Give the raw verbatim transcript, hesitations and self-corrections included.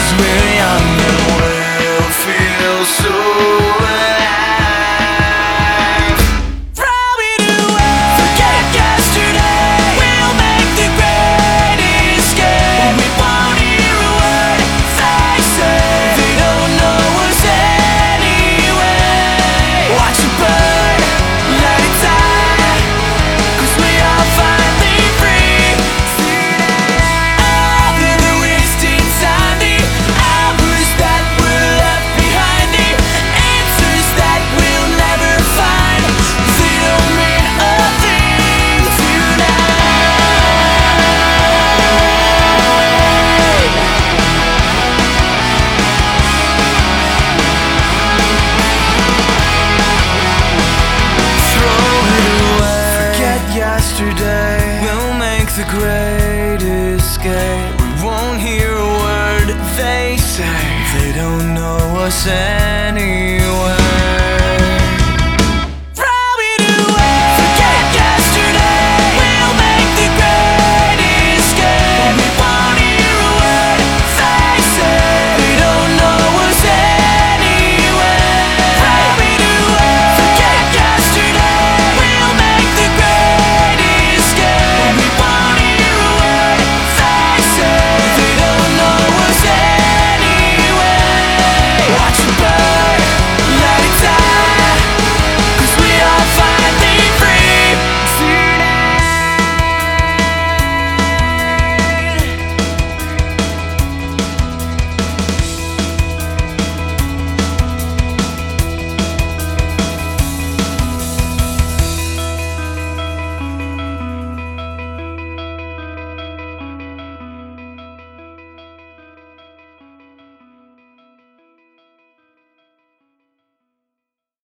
we're young and we'll feel so alive. Throw it away, forget yesterday. We'll make the great escape. We won't hear a word they say. They don't know us anyway. Watch it burn, let it die, 'cause we are finally free. All the wasted time, the hours that were left behind, the answers that we'll never find. They don't mean a thing tonight. Throw it away, forget yesterday. We'll make the great escape. We won't hear a word they say. They don't know us anyway.